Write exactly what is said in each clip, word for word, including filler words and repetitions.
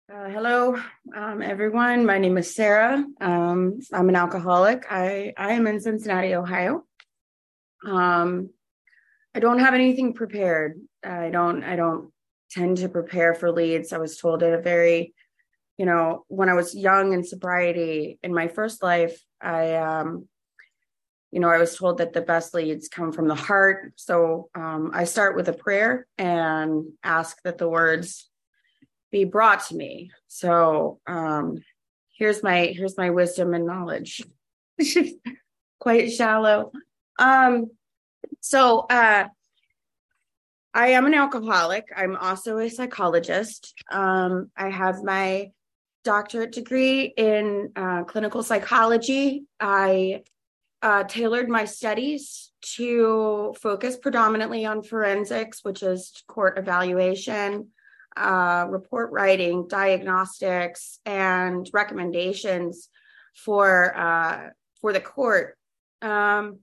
Uh, hello, um, everyone. My name is Sarah. Um, I'm an alcoholic. I, I am in Cincinnati, Ohio. Um, I don't have anything prepared. I don't I don't tend to prepare for leads. I was told at a very, you know, when I was young in sobriety in my first life, I um, you know, I was told that the best leads come from the heart. So um, I start with a prayer and ask that the words be brought to me. So um, here's my here's my wisdom and knowledge. Quite shallow. Um, so uh, I am an alcoholic. I'm also a psychologist. Um, I have my doctorate degree in uh, clinical psychology. I uh, tailored my studies to focus predominantly on forensics, which is court evaluation, uh, report writing, diagnostics, and recommendations for uh, for the court. Um,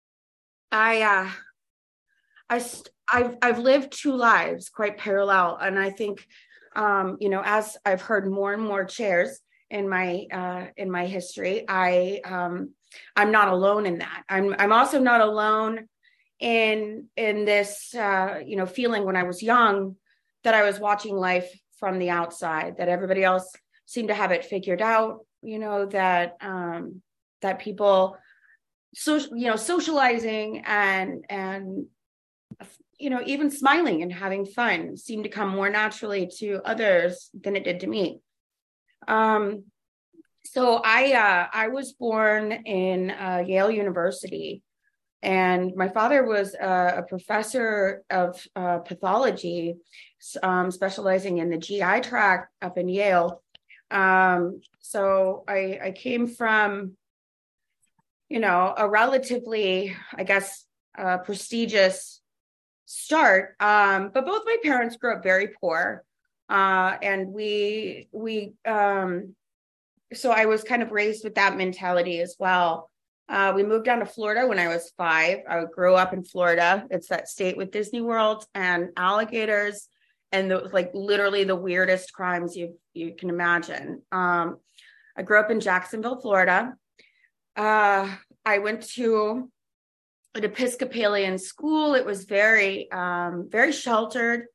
I uh, I st- I've I've lived two lives quite parallel, and I think um, you know, as I've heard more and more chairs in my uh, in my history, I um, I'm not alone in that. I'm I'm also not alone in in this uh, you know, feeling when I was young that I was watching life from the outside, that everybody else seemed to have it figured out. You know, that um, that people so you know, socializing and and you know, even smiling and having fun seemed to come more naturally to others than it did to me. Um, so I uh, I was born in uh, Yale University, and my father was a, a professor of uh, pathology, um, specializing in the G I tract up in Yale. Um, so I, I came from, you know, a relatively, I guess, uh, prestigious start. Um, but both my parents grew up very poor. Uh, and we, we, um, so I was kind of raised with that mentality as well. Uh, we moved down to Florida when I was five. I grew up in Florida. It's that state with Disney World and alligators and the, like literally the weirdest crimes you you can imagine. Um, I grew up in Jacksonville, Florida. Uh, I went to an Episcopalian school. It was very, um, very sheltered,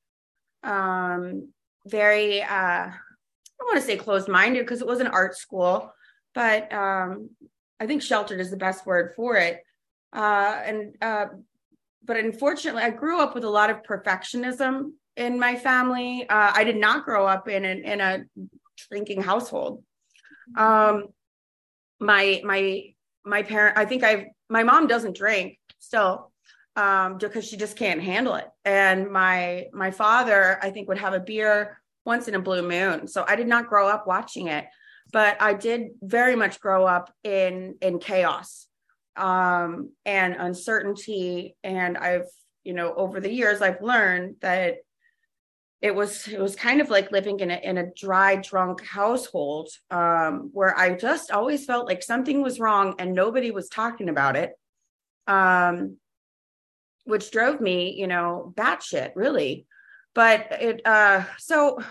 um, very, uh, I don't want to say closed-minded because it was an art school, but um, I think sheltered is the best word for it. Uh, and uh, but unfortunately, I grew up with a lot of perfectionism in my family. Uh, I did not grow up in an, in a drinking household. Um, my my my parent, I think I've my mom doesn't drink still, um, because she just can't handle it. And my my father, I think, would have a beer once in a blue moon. So I did not grow up watching it, but I did very much grow up in in chaos, um, and uncertainty. And I've, you know, over the years, I've learned that it was it was kind of like living in a in a dry drunk household, um, where I just always felt like something was wrong and nobody was talking about it, um, which drove me, you know, batshit really. But it uh, so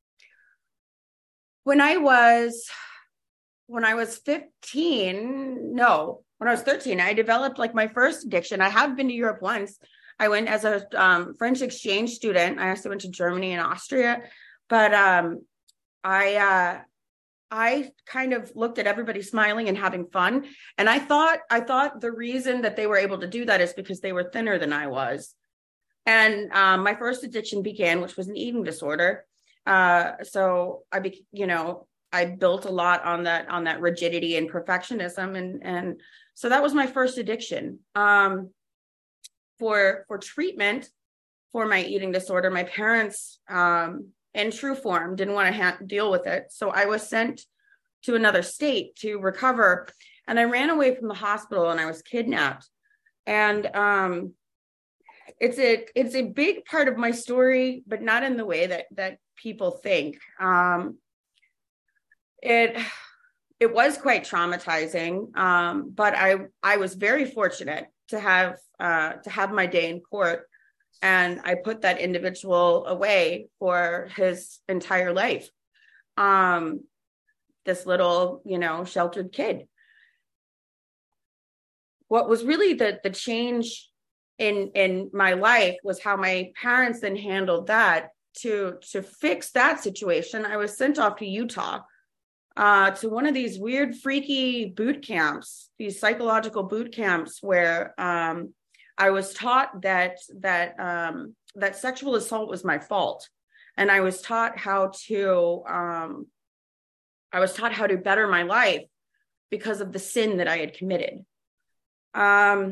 when I was when I was fifteen, no, when I was thirteen, I developed like my first addiction. I have been to Europe once. I went as a um, French exchange student. I also went to Germany and Austria, but um, I uh, I kind of looked at everybody smiling and having fun, and I thought I thought the reason that they were able to do that is because they were thinner than I was. And um, my first addiction began, which was an eating disorder. Uh, so I, be, you know, I built a lot on that on that rigidity and perfectionism, and and so that was my first addiction. Um, for for treatment for my eating disorder, my parents, um, in true form, didn't want to ha- deal with it, so I was sent to another state to recover, and I ran away from the hospital, and I was kidnapped. And um, it's a it's a big part of my story, but not in the way that that people think. Um, it it was quite traumatizing, um, but I I was very fortunate to have uh, to have my day in court, and I put that individual away for his entire life. Um, this little, you know, sheltered kid. What was really the the change in in my life was how my parents then handled that. To to fix that situation, I was sent off to Utah, uh, to one of these weird, freaky boot camps, these psychological boot camps where um, I was taught that that um, that sexual assault was my fault, and I was taught how to um, I was taught how to better my life because of the sin that I had committed. Um,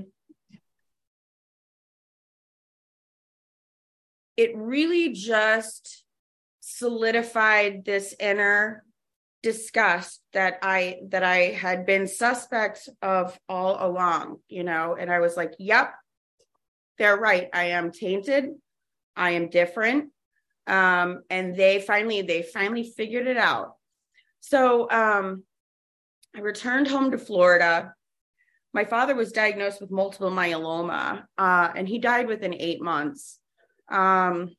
it really just solidified this inner disgust that I that I had been suspect of all along, you know, and I was like, yep, they're right. I am tainted. I am different. Um, and they finally, they finally figured it out. So um, I returned home to Florida. My father was diagnosed with multiple myeloma, uh, and he died within eight months. Um,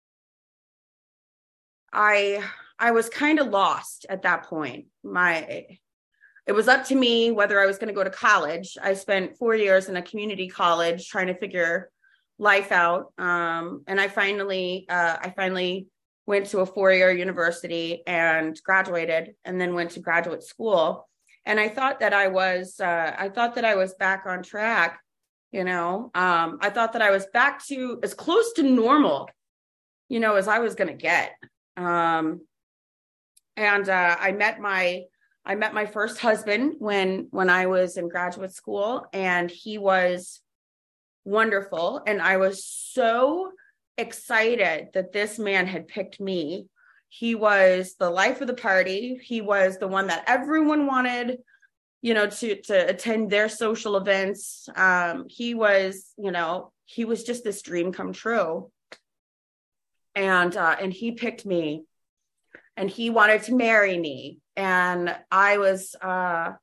I I was kind of lost at that point. My it was up to me whether I was going to go to college. I spent four years in a community college trying to figure life out, um, and I finally uh, I finally went to a four-year university and graduated, and then went to graduate school. And I thought that I was uh, I thought that I was back on track. You know, um, I thought that I was back to as close to normal, you know, as I was going to get. Um, and uh, I met my I met my first husband when when I was in graduate school, and he was wonderful. And I was so excited that this man had picked me. He was the life of the party. He was the one that everyone wanted, you know, to to attend their social events. Um, he was, you know, he was just this dream come true. And uh, and he picked me, and he wanted to marry me. And I was uh,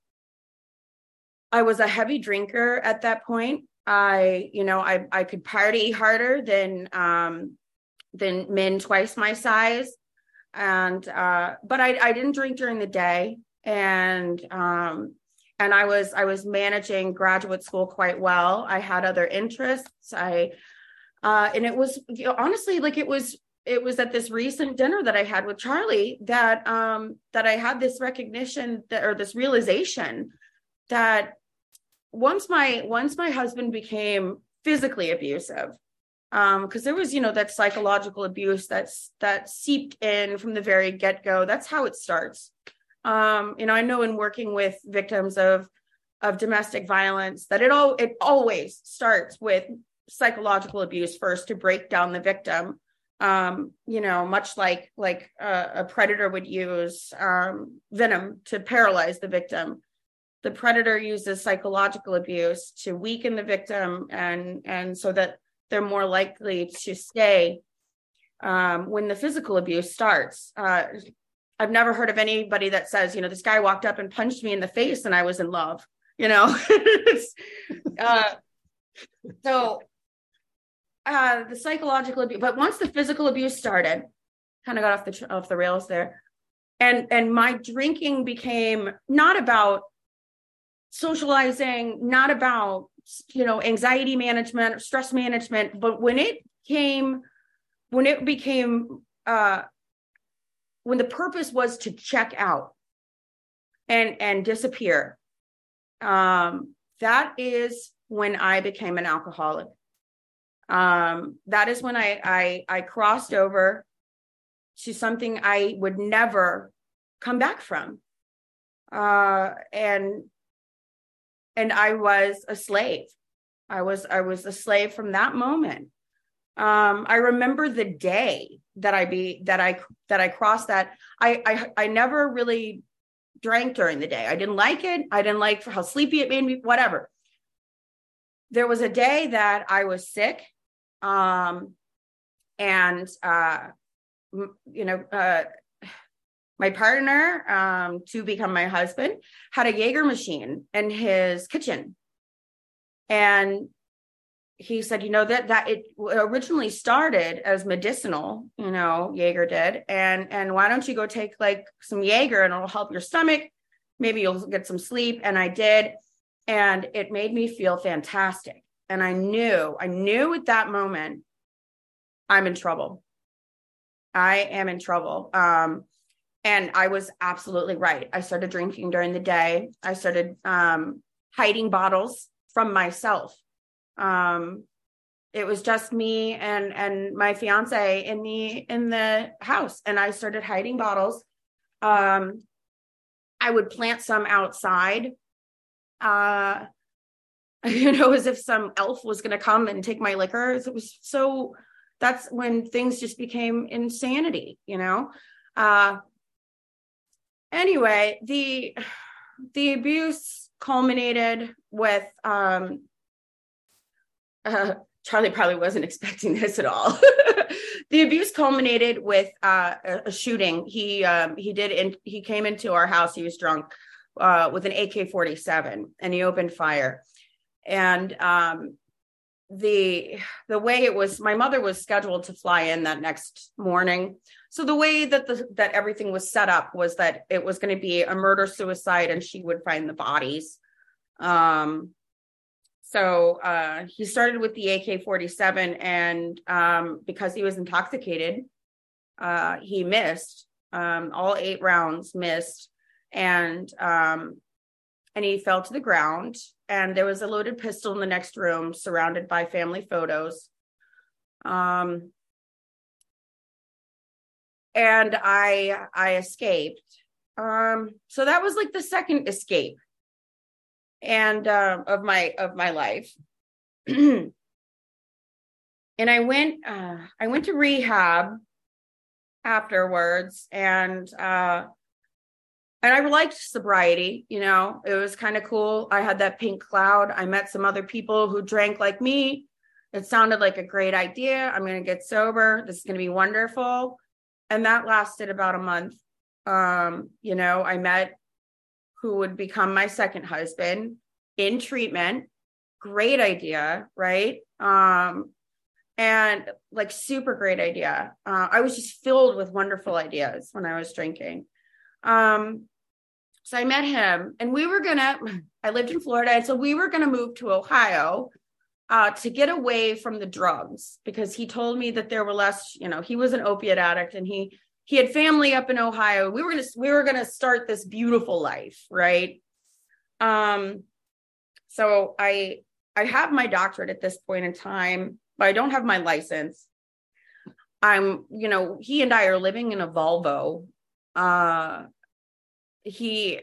I was a heavy drinker at that point. I, you know, I I could party harder than um, than men twice my size, and uh, but I I didn't drink during the day, and um, and I was I was managing graduate school quite well. I had other interests. I Uh, and it was, you know, honestly, like it was, it was at this recent dinner that I had with Charlie that, um, that I had this recognition that, or this realization that once my, once my husband became physically abusive, um, cause there was, you know, that psychological abuse that's, that seeped in from the very get-go. That's how it starts. Um, you know, I know in working with victims of, of domestic violence that it all, it always starts with psychological abuse first to break down the victim. Um, you know, much like like a, a predator would use um, venom to paralyze the victim. The predator uses psychological abuse to weaken the victim, and and so that they're more likely to stay um, when the physical abuse starts. Uh, I've never heard of anybody that says, you know, this guy walked up and punched me in the face and I was in love. You know, uh, so. Uh, the psychological abuse, but once the physical abuse started, kind of got off the off the rails there, and and my drinking became not about socializing, not about, you know, anxiety management or stress management, but when it came, when it became, uh, when the purpose was to check out and and disappear, um, that is when I became an alcoholic. Um, that is when I, I, I crossed over to something I would never come back from. Uh, and, and I was a slave. I was, I was a slave from that moment. Um, I remember the day that I be, that I, that I crossed that. I, I, I never really drank during the day. I didn't like it. I didn't like how sleepy it made me, whatever. There was a day that I was sick. Um, and, uh, you know, uh, my partner, um, to become my husband, had a Jaeger machine in his kitchen. And he said, you know, that that it originally started as medicinal, you know, Jaeger did. And and why don't you go take like some Jaeger and it'll help your stomach. Maybe you'll get some sleep. And I did. And it made me feel fantastic. And I knew, I knew at that moment, I'm in trouble. I am in trouble. Um, and I was absolutely right. I started drinking during the day. I started um, hiding bottles from myself. Um, it was just me and, and my fiance in the, in the house. And I started hiding bottles. Um, I would plant some outside, uh, you know, as if some elf was going to come and take my liquor. It was so, that's when things just became insanity, you know? Uh, anyway, the, the abuse culminated with, um, uh, Charlie probably wasn't expecting this at all. The abuse culminated with uh, a shooting. He um, he did, in, he came into our house. He was drunk uh, with an A K forty-seven, and he opened fire. And um, the the way it was, my mother was scheduled to fly in that next morning. So the way that the that everything was set up was that it was going to be a murder suicide, and she would find the bodies. Um, So uh, he started with the A K forty-seven, and um, because he was intoxicated, uh, he missed. Um, all eight rounds missed, and um, and he fell to the ground. And there was a loaded pistol in the next room, surrounded by family photos. Um, and I I escaped. Um, so that was like the second escape. And uh, of my of my life. And I went uh, I went to rehab afterwards, and uh, and I liked sobriety. You know, it was kind of cool. I had that pink cloud. I met some other people who drank like me. It sounded like a great idea. I'm going to get sober. This is going to be wonderful. And that lasted about a month. Um, you know, I met who would become my second husband in treatment. Great idea, right? Um, and like super great idea. Uh, I was just filled with wonderful ideas when I was drinking. Um, so I met him, and we were gonna, I lived in Florida, and so we were gonna move to Ohio uh, to get away from the drugs, because he told me that there were less, you know, he was an opiate addict, and he He had family up in Ohio. We were gonna we were gonna start this beautiful life, right? Um, so I I have my doctorate at this point in time, but I don't have my license. I'm, you know, he and I are living in a Volvo. Uh, he,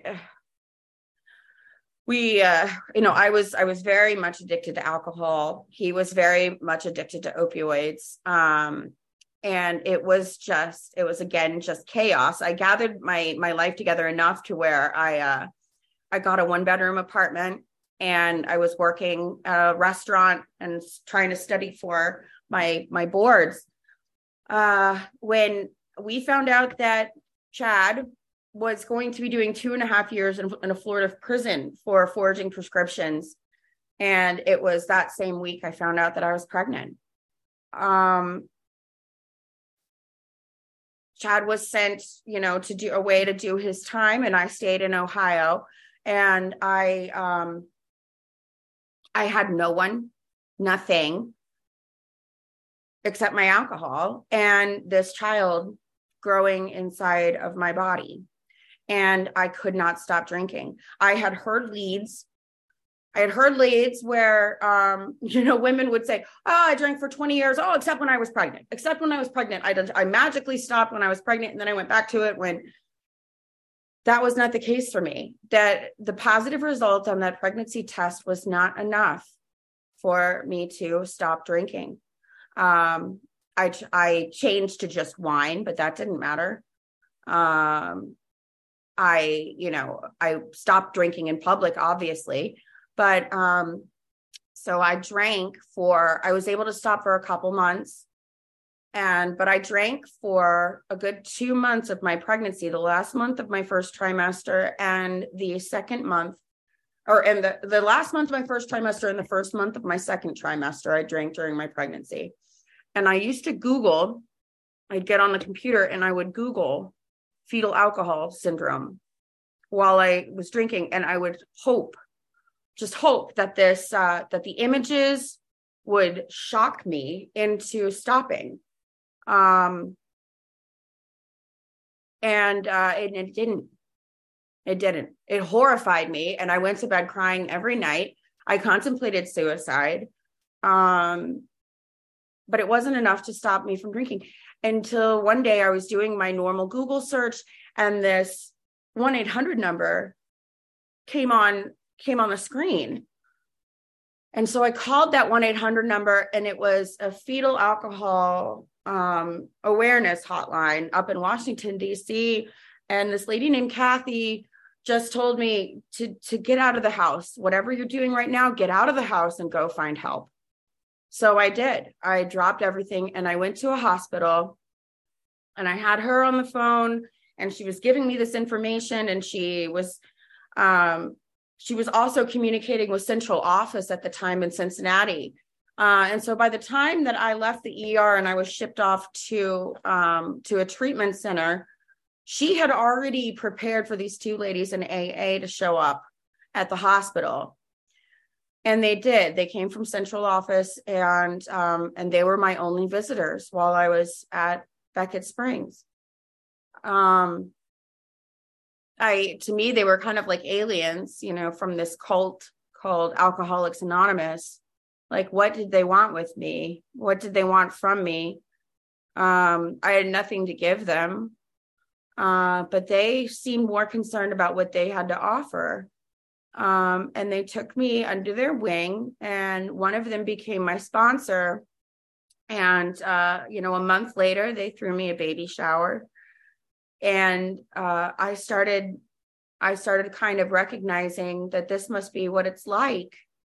we, uh, you know, I was I was very much addicted to alcohol. He was very much addicted to opioids. Um, And it was just, it was again, just chaos. I gathered my my life together enough to where I uh, I got a one bedroom apartment, and I was working at a restaurant and trying to study for my my boards. Uh, when we found out that Chad was going to be doing two and a half years in, in a Florida prison for forging prescriptions, and it was that same week I found out that I was pregnant. Um, Chad was sent, you know, to do a way to do his time, and I stayed in Ohio, and I, um, I had no one, nothing, except my alcohol and this child growing inside of my body, and I could not stop drinking. I had heard leads. I had heard leads where, um, you know, women would say, oh, I drank for twenty years. Oh, except when I was pregnant, except when I was pregnant. I, did, I magically stopped when I was pregnant. And then I went back to it when that was not the case for me. That the positive result on that pregnancy test was not enough for me to stop drinking. Um, I, I changed to just wine, but that didn't matter. Um, I, you know, I stopped drinking in public, obviously. But um, so I drank for, I was able to stop for a couple months. And, but I drank for a good two months of my pregnancy, the last month of my first trimester and the second month or in the, the last month of my first trimester and the first month of my second trimester, I drank during my pregnancy. And I used to Google, I'd get on the computer and I would Google fetal alcohol syndrome while I was drinking. And I would hope, just hope that this, uh, that the images would shock me into stopping. Um, and, uh, and it didn't. It didn't. It horrified me. And I went to bed crying every night. I contemplated suicide. Um, but it wasn't enough to stop me from drinking until one day I was doing my normal Google search and this one eight hundred number came on, came on the screen. And so I called that one eight hundred number, and it was a fetal alcohol um, awareness hotline up in Washington, D C. And this lady named Kathy just told me to, to get out of the house. Whatever you're doing right now, get out of the house and go find help. So I did. I dropped everything and I went to a hospital, and I had her on the phone, and she was giving me this information, and she was, um, she was also communicating with central office at the time in Cincinnati. Uh, and so by the time that I left the E R and I was shipped off to, um, to a treatment center, she had already prepared for these two ladies in A A to show up at the hospital. And they did. They came from central office, and um, and they were my only visitors while I was at Beckett Springs. Um, I, to me, they were kind of like aliens, you know, from this cult called Alcoholics Anonymous. Like, what did they want with me? What did they want from me? Um, I had nothing to give them. Uh, but they seemed more concerned about what they had to offer. Um, and they took me under their wing, and one of them became my sponsor. And, uh, you know, a month later, they threw me a baby shower. And uh, I started, I started kind of recognizing that this must be what it's like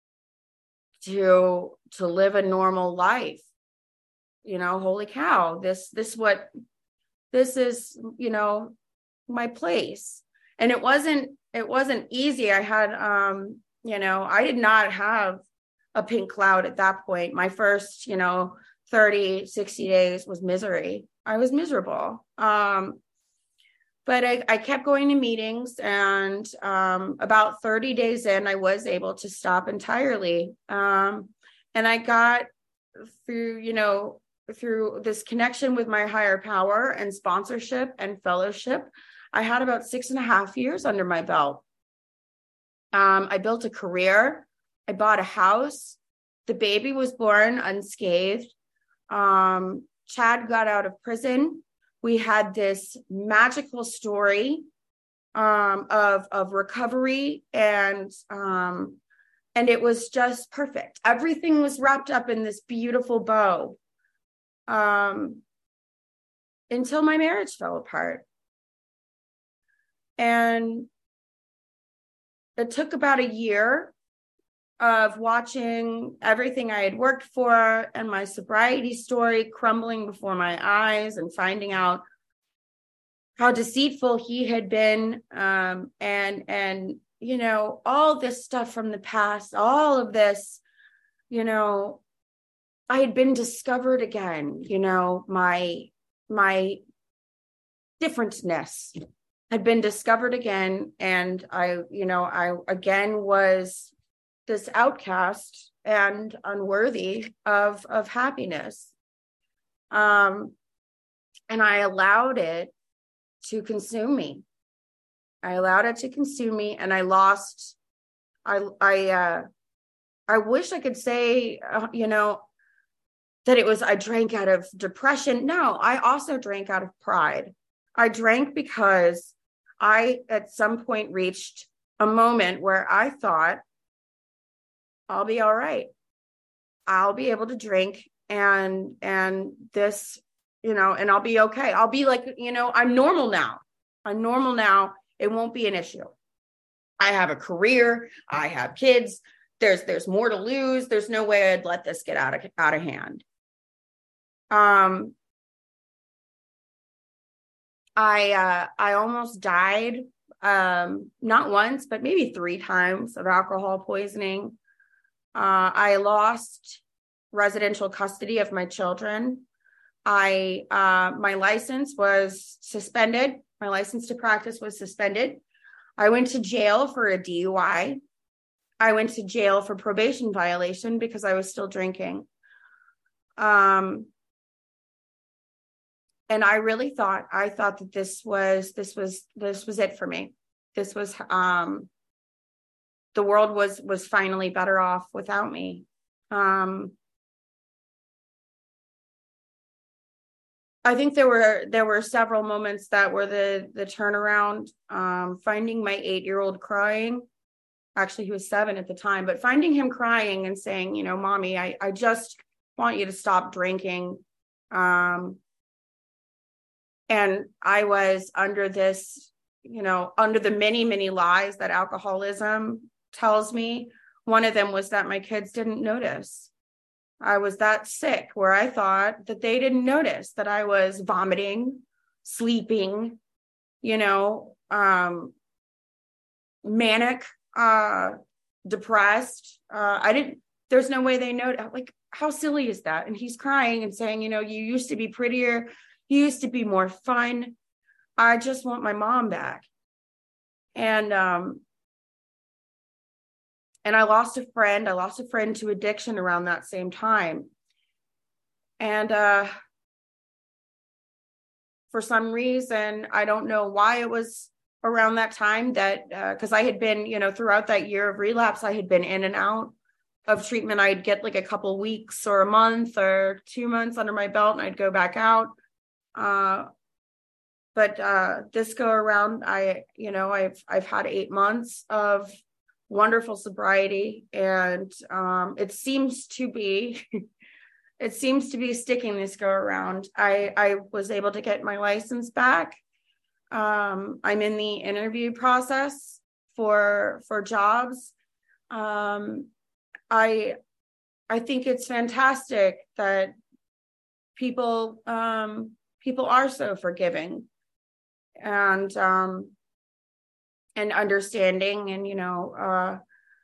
to, to live a normal life. You know, holy cow, this, this, what, this is, you know, my place. And it wasn't, it wasn't easy. I had, um, you know, I did not have a pink cloud at that point. My first, you know, thirty, sixty days was misery. I was miserable. Um, but I, I kept going to meetings, and um, about thirty days in, I was able to stop entirely. Um, and I got through, you know, through this connection with my higher power and sponsorship and fellowship, I had about six and a half years under my belt. Um, I built a career. I bought a house. The baby was born unscathed. Um, Chad got out of prison. We had this magical story um, of, of recovery, and um, and it was just perfect. Everything was wrapped up in this beautiful bow. Um, until my marriage fell apart. And it took about a year of watching everything I had worked for and my sobriety story crumbling before my eyes, and finding out how deceitful he had been. Um, and, and, you know, all this stuff from the past, all of this, you know, I had been discovered again, you know, my, my differentness had been discovered again. And I, you know, I again was this outcast and unworthy of, of happiness. Um, and I allowed it to consume me. I allowed it to consume me, and I lost, I, I, uh, I wish I could say, uh, you know, that it was, I drank out of depression. No, I also drank out of pride. I drank because I, at some point, reached a moment where I thought, I'll be all right. I'll be able to drink, and, and this, you know, and I'll be okay. I'll be like, you know, I'm normal now. I'm normal now. It won't be an issue. I have a career. I have kids. There's, there's more to lose. There's no way I'd let this get out of, out of hand. Um, I, uh, I almost died um, not once, but maybe three times of alcohol poisoning. Uh, I lost residential custody of my children. I, uh, my license was suspended. My license to practice was suspended. I went to jail for a D U I. I went to jail for probation violation because I was still drinking. Um, and I really thought, I thought that this was, this was, this was it for me. This was, um, the world was, was finally better off without me. Um, I think there were there were several moments that were the the turnaround. Um, finding my eight-year-old crying. Actually, he was seven at the time, but finding him crying and saying, you know, Mommy, I, I just want you to stop drinking. Um, and I was under this, you know, under the many, many lies that alcoholism tells me. One of them was that my kids didn't notice. I was that sick where I thought that they didn't notice that I was vomiting, sleeping, you know, um, manic, uh, depressed. Uh, I didn't, there's no way they know. Like, how silly is that? And he's crying and saying, you know, you used to be prettier. You used to be more fun. I just want my mom back. And, um, And I lost a friend. I lost a friend to addiction around that same time. And uh, for some reason, I don't know why it was around that time that, because uh, I had been, you know, throughout that year of relapse, I had been in and out of treatment. I'd get like a couple weeks or a month or two months under my belt and I'd go back out. Uh, but uh, this go around, I, you know, I've, I've had eight months of wonderful sobriety, and um, it seems to be, it seems to be sticking this go around. I, I was able to get my license back. Um, I'm in the interview process for for jobs. Um, I I think it's fantastic that people um, people are so forgiving and um, and understanding. And, you know, uh,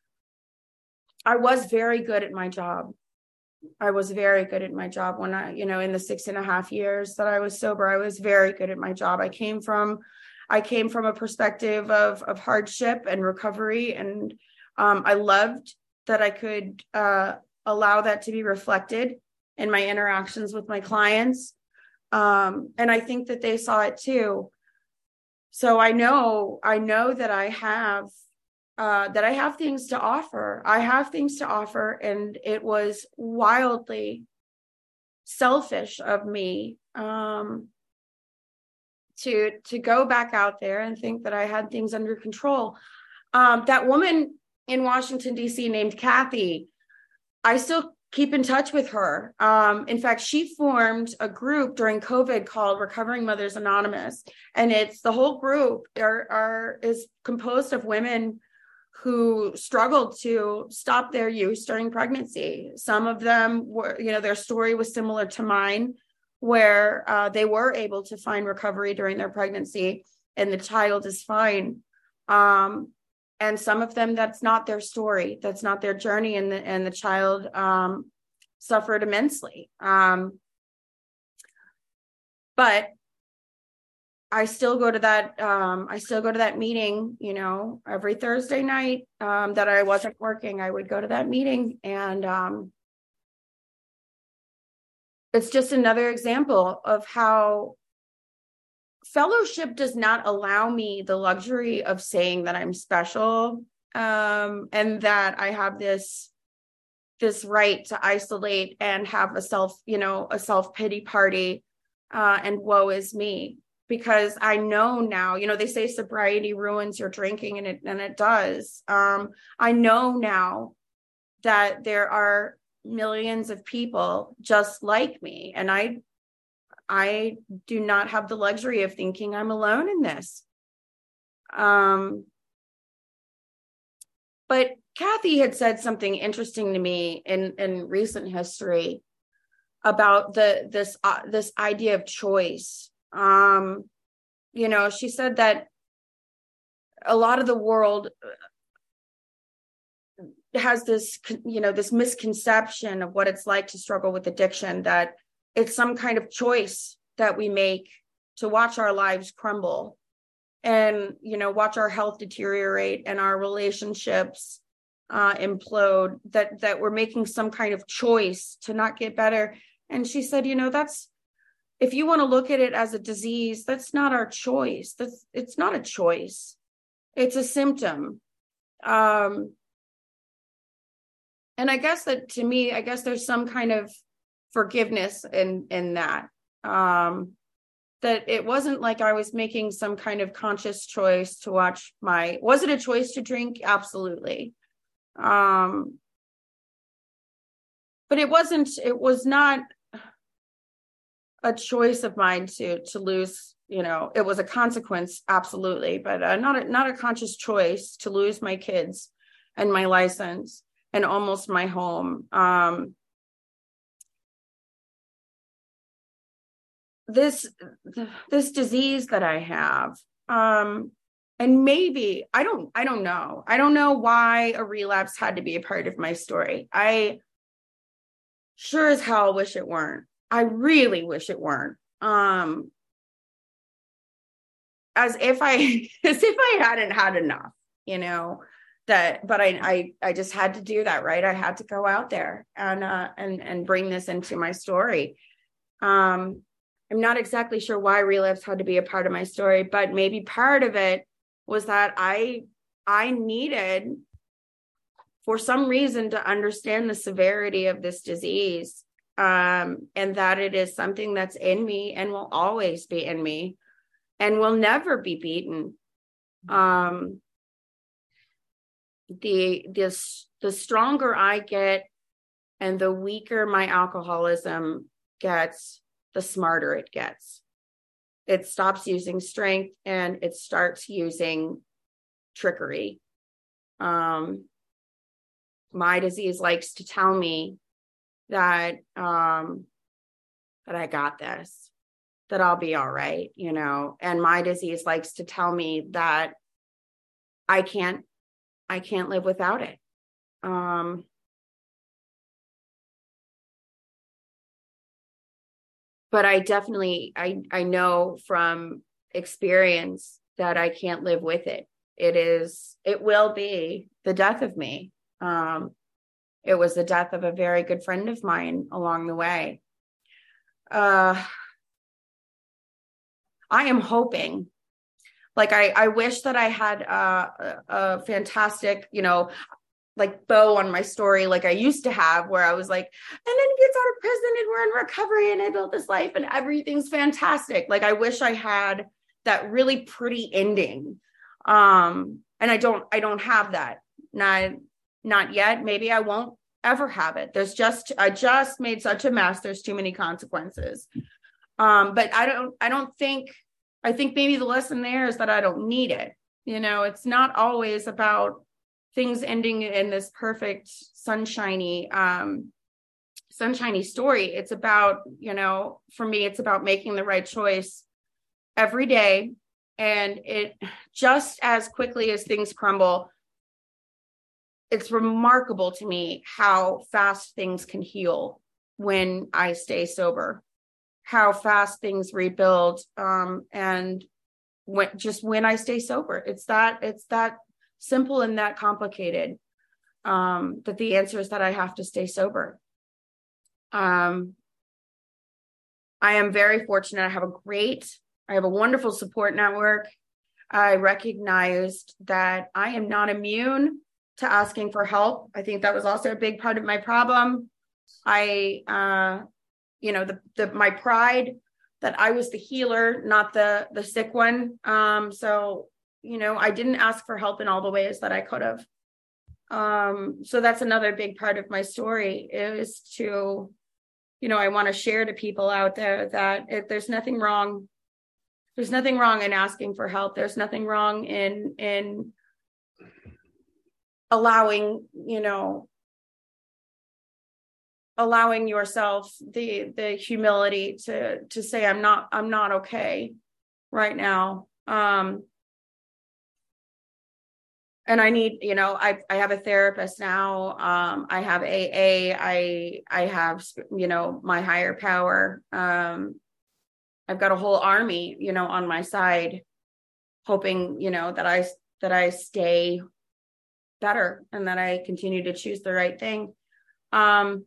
I was very good at my job. I was very good at my job when I, you know, in the six and a half years that I was sober, I was very good at my job. I came from, I came from a perspective of, of hardship and recovery. And um, I loved that I could uh, allow that to be reflected in my interactions with my clients. Um, and I think that they saw it too. So I know, I know that I have, uh, that I have things to offer. I have things to offer. And it was wildly selfish of me um, to, to go back out there and think that I had things under control. Um, that woman in Washington, D C named Kathy, I still keep in touch with her. Um, in fact, she formed a group during COVID called Recovering Mothers Anonymous. And it's the whole group are, are is composed of women who struggled to stop their use during pregnancy. Some of them were, you know, their story was similar to mine, where uh, they were able to find recovery during their pregnancy and the child is fine. Um, And some of them, that's not their story. That's not their journey. And the, and the child um, suffered immensely. Um, but I still go to that, um, I still go to that meeting, you know, every Thursday night um, that I wasn't working, I would go to that meeting. And um, it's just another example of how fellowship does not allow me the luxury of saying that I'm special um, and that I have this this right to isolate and have a self, you know, a self-pity party uh, and woe is me. Because I know now, you know, they say sobriety ruins your drinking, and it and it does. Um, I know now that there are millions of people just like me, and I I do not have the luxury of thinking I'm alone in this. Um, but Kathy had said something interesting to me in, in recent history about the this uh, this idea of choice. Um, you know, she said that a lot of the world has this, you know, this misconception of what it's like to struggle with addiction, that it's some kind of choice that we make to watch our lives crumble and, you know, watch our health deteriorate and our relationships uh, implode, that, that we're making some kind of choice to not get better. And she said, you know, that's, if you want to look at it as a disease, that's not our choice. That's, it's not a choice. It's a symptom. Um, and I guess that to me, I guess there's some kind of forgiveness in, in that, um, that it wasn't like I was making some kind of conscious choice to watch my, was it a choice to drink? Absolutely. Um, but it wasn't, it was not a choice of mine to, to lose, you know, it was a consequence. Absolutely. But uh, not a, not a conscious choice to lose my kids and my license and almost my home. Um, this, this disease that I have, um, and maybe, I don't, I don't know. I don't know why a relapse had to be a part of my story. I sure as hell wish it weren't. I really wish it weren't. Um, as if I, as if I hadn't had enough, you know, that, but I, I, I just had to do that, right? I had to go out there and, uh, and, and bring this into my story. Um, I'm not exactly sure why relapse had to be a part of my story, but maybe part of it was that I, I needed, for some reason, to understand the severity of this disease, um, and that it is something that's in me and will always be in me and will never be beaten. Um, the, this, the stronger I get and the weaker my alcoholism gets, the smarter it gets. It stops using strength and it starts using trickery. Um, my disease likes to tell me that, um, that I got this, that I'll be all right, you know, and my disease likes to tell me that I can't, I can't live without it. Um, but I definitely, I, I know from experience that I can't live with it. It is, it will be the death of me. Um, it was the death of a very good friend of mine along the way. Uh, I am hoping, like, I, I wish that I had a, a, a fantastic, you know, like bow on my story, like I used to have, where I was like, and then he gets out of prison and we're in recovery and I built this life and everything's fantastic. Like, I wish I had that really pretty ending. Um, and I don't, I don't have that. Not, not yet. Maybe I won't ever have it. There's just, I just made such a mess. There's too many consequences. Um, but I don't, I don't think, I think maybe the lesson there is that I don't need it. You know, it's not always about things ending in this perfect sunshiny, um, sunshiny story. It's about, you know, for me, it's about making the right choice every day. And it just as quickly as things crumble, it's remarkable to me how fast things can heal when I stay sober, how fast things rebuild. Um, and when, just when I stay sober, it's that, it's that simple and that complicated, um, that the answer is that I have to stay sober. Um, I am very fortunate. I have a great, I have a wonderful support network. I recognized that I am not immune to asking for help. I think that was also a big part of my problem. I, uh, you know, the, the, my pride that I was the healer, not the, the sick one. Um, so, you know, I didn't ask for help in all the ways that I could have. Um, so that's another big part of my story, is to, you know, I want to share to people out there that if there's nothing wrong, there's nothing wrong in asking for help. There's nothing wrong in, in allowing, you know, allowing yourself the, the humility to, to say, I'm not, I'm not okay right now. Um, and I need, you know, I, I have a therapist now. Um, I have A A. I, I have, you know, my higher power. Um, I've got a whole army, you know, on my side, hoping, you know, that I, that I stay better and that I continue to choose the right thing. Um,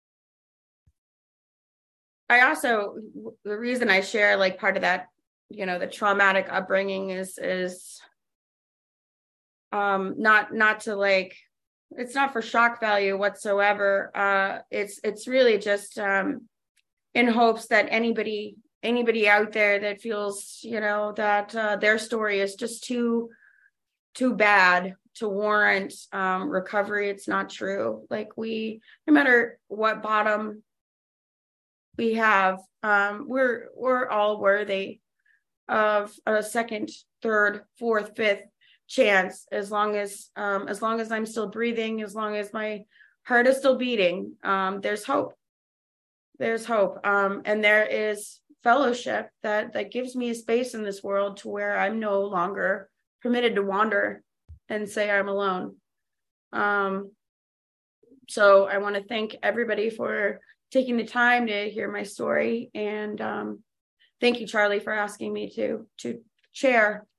I also, the reason I share like part of that, you know, the traumatic upbringing is, is, um, not, not to like, it's not for shock value whatsoever. Uh, it's, it's really just, um, in hopes that anybody, anybody out there that feels, you know, that, uh, their story is just too, too bad to warrant, um, recovery. It's not true. Like we, no matter what bottom we have, um, we're, we're all worthy of a second, third, fourth, fifth chance, as long as, um, as long as I'm still breathing, as long as my heart is still beating, um, there's hope. There's hope. Um, and there is fellowship that, that gives me a space in this world to where I'm no longer permitted to wander and say I'm alone. Um, so I want to thank everybody for taking the time to hear my story. And um, thank you, Charlie, for asking me to, to share.